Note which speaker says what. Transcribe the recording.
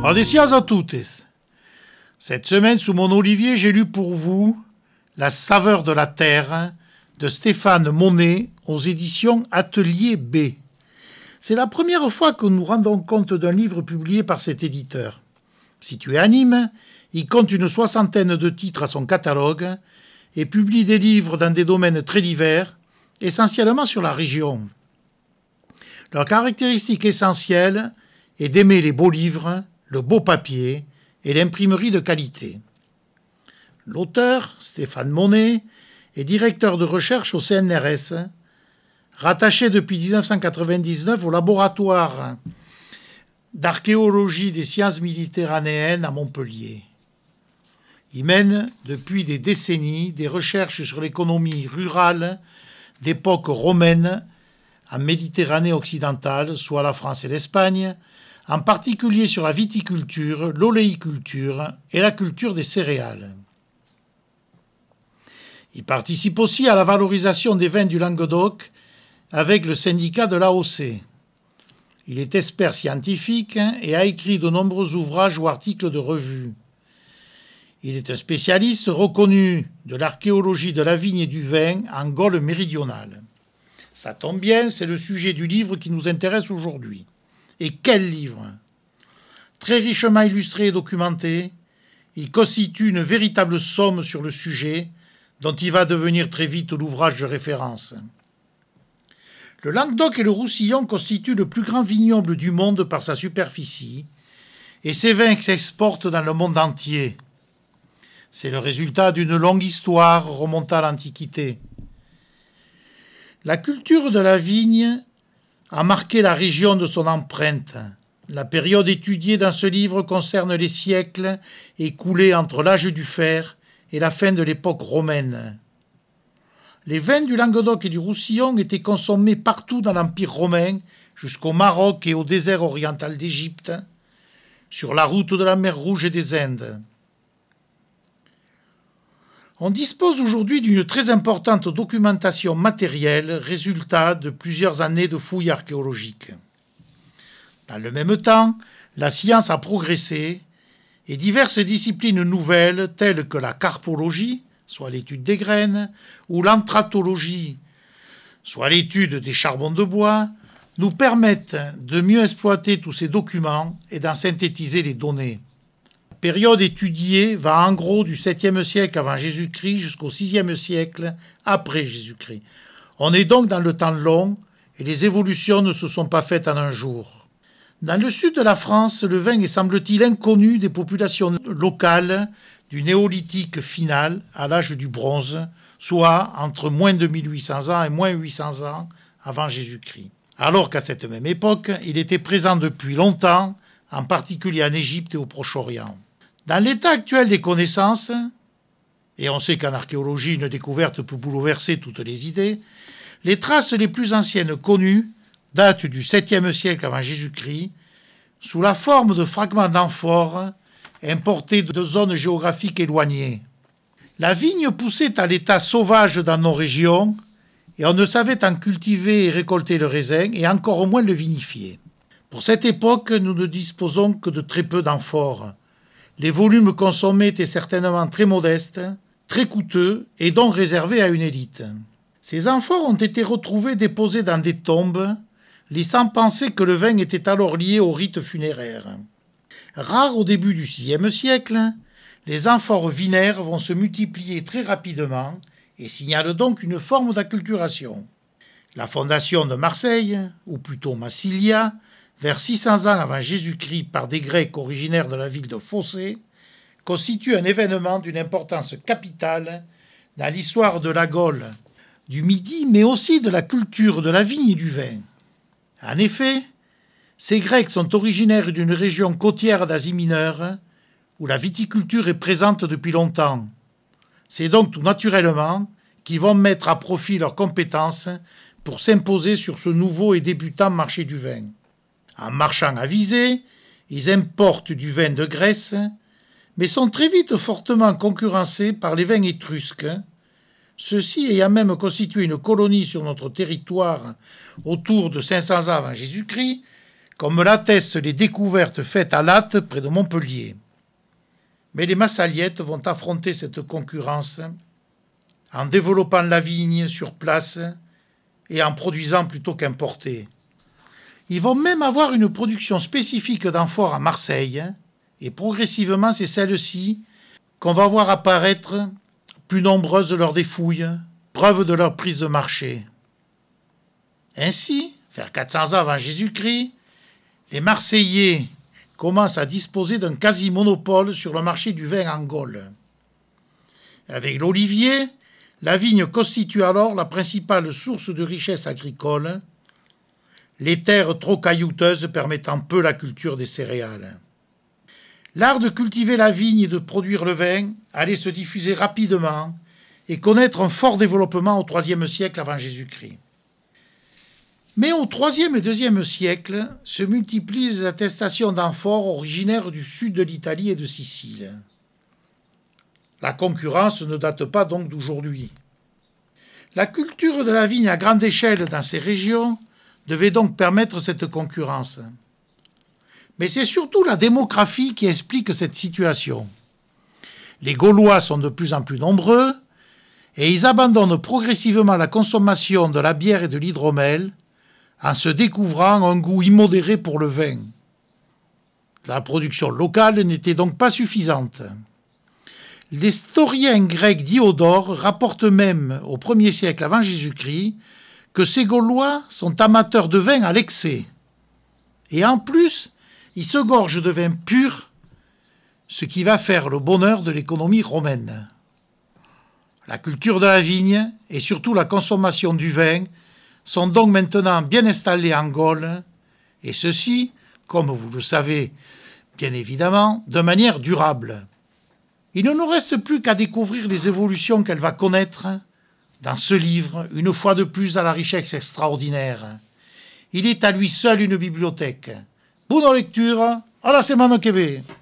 Speaker 1: Odesias a toutes. Cette semaine, sous mon olivier, j'ai lu pour vous La saveur de la terre de Stéphane Monet aux éditions Atelier B. C'est la première fois que nous rendons compte d'un livre publié par cet éditeur. Situé à Nîmes, il compte une soixantaine de titres à son catalogue et publie des livres dans des domaines très divers, essentiellement sur la région. Leur caractéristique essentielle est d'aimer les beaux livres, le beau papier et l'imprimerie de qualité. L'auteur, Stéphane Monet, est directeur de recherche au CNRS, rattaché depuis 1999 au laboratoire d'archéologie des sciences méditerranéennes à Montpellier. Il mène depuis des décennies des recherches sur l'économie rurale d'époque romaine en Méditerranée occidentale, soit la France et l'Espagne, en particulier sur la viticulture, l'oléiculture et la culture des céréales. Il participe aussi à la valorisation des vins du Languedoc avec le syndicat de l'AOC. Il est expert scientifique et a écrit de nombreux ouvrages ou articles de revue. Il est un spécialiste reconnu de l'archéologie de la vigne et du vin en Gaule méridionale. Ça tombe bien, c'est le sujet du livre qui nous intéresse aujourd'hui. Et quel livre! Très richement illustré et documenté, il constitue une véritable somme sur le sujet, dont il va devenir très vite l'ouvrage de référence. Le Languedoc et le Roussillon constituent le plus grand vignoble du monde par sa superficie, et ses vins s'exportent dans le monde entier. C'est le résultat d'une longue histoire remontant à l'Antiquité. La culture de la vigne a marqué la région de son empreinte. La période étudiée dans ce livre concerne les siècles écoulés entre l'âge du fer et la fin de l'époque romaine. Les vins du Languedoc et du Roussillon étaient consommés partout dans l'Empire romain, jusqu'au Maroc et au désert oriental d'Égypte, sur la route de la mer Rouge et des Indes. On dispose aujourd'hui d'une très importante documentation matérielle, résultat de plusieurs années de fouilles archéologiques. Dans le même temps, la science a progressé et diverses disciplines nouvelles telles que la carpologie, soit l'étude des graines, ou l'anthracologie, soit l'étude des charbons de bois, nous permettent de mieux exploiter tous ces documents et d'en synthétiser les données. La période étudiée va en gros du 7e siècle avant Jésus-Christ jusqu'au 6e siècle après Jésus-Christ. On est donc dans le temps long et les évolutions ne se sont pas faites en un jour. Dans le sud de la France, le vin est semble-t-il inconnu des populations locales du néolithique final à l'âge du bronze, soit entre moins de 1800 ans et moins 800 ans avant Jésus-Christ. Alors qu'à cette même époque, il était présent depuis longtemps, en particulier en Égypte et au Proche-Orient. Dans l'état actuel des connaissances, et on sait qu'en archéologie, une découverte peut bouleverser toutes les idées, les traces les plus anciennes connues datent du 7e siècle avant Jésus-Christ, sous la forme de fragments d'amphores importés de zones géographiques éloignées. La vigne poussait à l'état sauvage dans nos régions, et on ne savait en cultiver et récolter le raisin, et encore moins le vinifier. Pour cette époque, nous ne disposons que de très peu d'amphores. Les volumes consommés étaient certainement très modestes, très coûteux, et donc réservés à une élite. Ces amphores ont été retrouvés déposés dans des tombes, laissant penser que le vin était alors lié au rite funéraire. Rares au début du VIe siècle, les amphores vinaires vont se multiplier très rapidement et signalent donc une forme d'acculturation. La fondation de Marseille, ou plutôt Massilia, vers 600 ans avant Jésus-Christ par des Grecs originaires de la ville de Fossé, constitue un événement d'une importance capitale dans l'histoire de la Gaule, du Midi, mais aussi de la culture de la vigne et du vin. En effet, ces Grecs sont originaires d'une région côtière d'Asie mineure, où la viticulture est présente depuis longtemps. C'est donc tout naturellement qu'ils vont mettre à profit leurs compétences pour s'imposer sur ce nouveau et débutant marché du vin. En marchand avisés, ils importent du vin de Grèce, mais sont très vite fortement concurrencés par les vins étrusques, ceux-ci ayant même constitué une colonie sur notre territoire autour de 500 ans avant Jésus-Christ, comme l'attestent les découvertes faites à Latte près de Montpellier. Mais les Massaliettes vont affronter cette concurrence en développant la vigne sur place et en produisant plutôt qu'importer. Ils vont même avoir une production spécifique d'amphores à Marseille, et progressivement c'est celle-ci qu'on va voir apparaître plus nombreuses lors des fouilles, preuve de leur prise de marché. Ainsi, vers 400 ans avant Jésus-Christ, les Marseillais commencent à disposer d'un quasi-monopole sur le marché du vin en Gaule. Avec l'olivier, la vigne constitue alors la principale source de richesse agricole, les terres trop caillouteuses permettant peu la culture des céréales. L'art de cultiver la vigne et de produire le vin allait se diffuser rapidement et connaître un fort développement au IIIe siècle avant Jésus-Christ. Mais au IIIe et IIe siècle se multiplient les attestations d'amphores originaires du sud de l'Italie et de Sicile. La concurrence ne date pas donc d'aujourd'hui. La culture de la vigne à grande échelle dans ces régions devait donc permettre cette concurrence. Mais c'est surtout la démographie qui explique cette situation. Les Gaulois sont de plus en plus nombreux et ils abandonnent progressivement la consommation de la bière et de l'hydromel en se découvrant un goût immodéré pour le vin. La production locale n'était donc pas suffisante. L'historien grec Diodore rapporte même au 1er siècle avant Jésus-Christ que ces Gaulois sont amateurs de vin à l'excès. Et en plus, ils se gorgent de vin pur, ce qui va faire le bonheur de l'économie romaine. La culture de la vigne et surtout la consommation du vin sont donc maintenant bien installés en Gaule, et ceci, comme vous le savez bien évidemment, de manière durable. Il ne nous reste plus qu'à découvrir les évolutions qu'elle va connaître dans ce livre, une fois de plus à la richesse extraordinaire. Il est à lui seul une bibliothèque. Bonne lecture, à la semaine que viene.